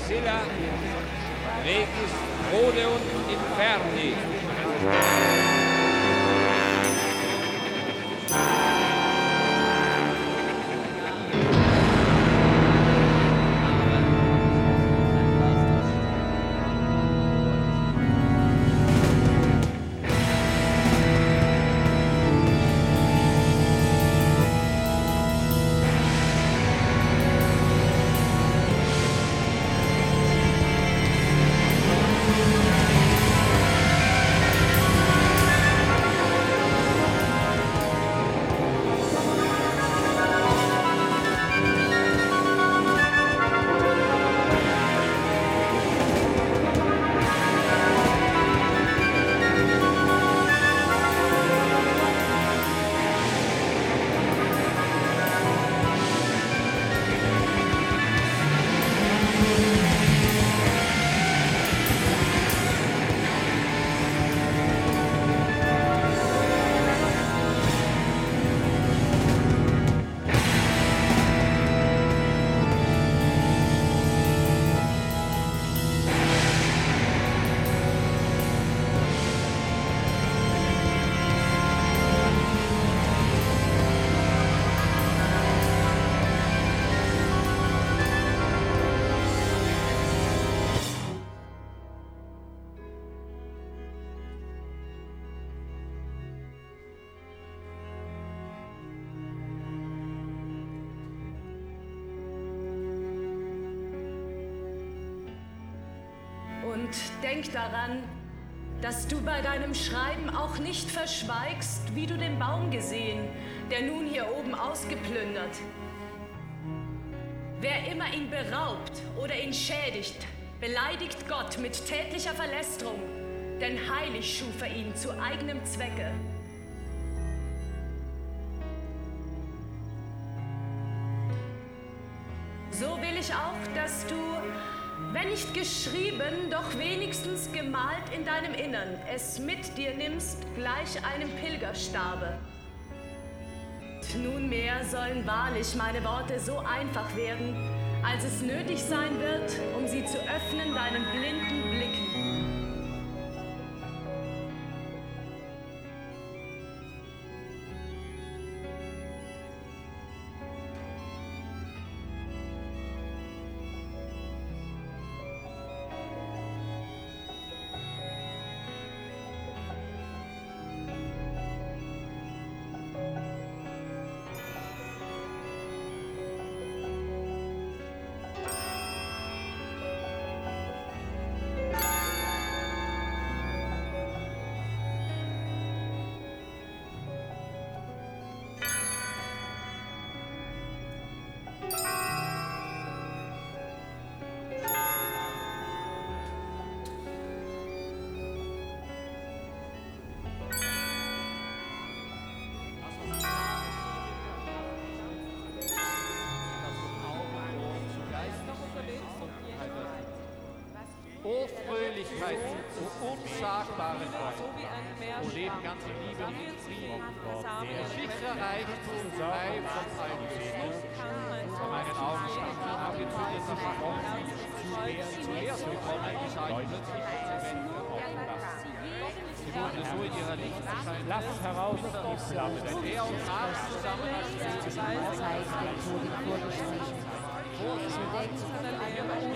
Scylla, Regis Rhodeunt Inferni. Und denk daran, dass du bei deinem Schreiben auch nicht verschweigst, wie du den Baum gesehen, der nun hier oben ausgeplündert. Wer immer ihn beraubt oder ihn schädigt, beleidigt Gott mit tätlicher Verlästerung, denn heilig schuf er ihn zu eigenem Zwecke. So will ich auch, dass du, wenn nicht geschrieben, doch wenigstens gemalt in deinem Innern, es mit dir nimmst, gleich einem Pilgerstabe. Nunmehr sollen wahrlich meine Worte so einfach werden, als es nötig sein wird, um sie zu öffnen deinen blinden Blicken. O Fröhlichkeit, o unsagbare Freude, o Leben ganz in Liebe und in Frieden, der sichere Reichtum frei von allen Sünden, vor meinen Augen stand ein angezündeter Strom, zuerst bekommen, die Schein plötzlich zu wenden offen lassen. Sie wurden so in ihrer Lichterschein Lass heraus die Flamme. wenn er und Mars zusammen als Zeit den Tod vorgeschrieben. Zu denken,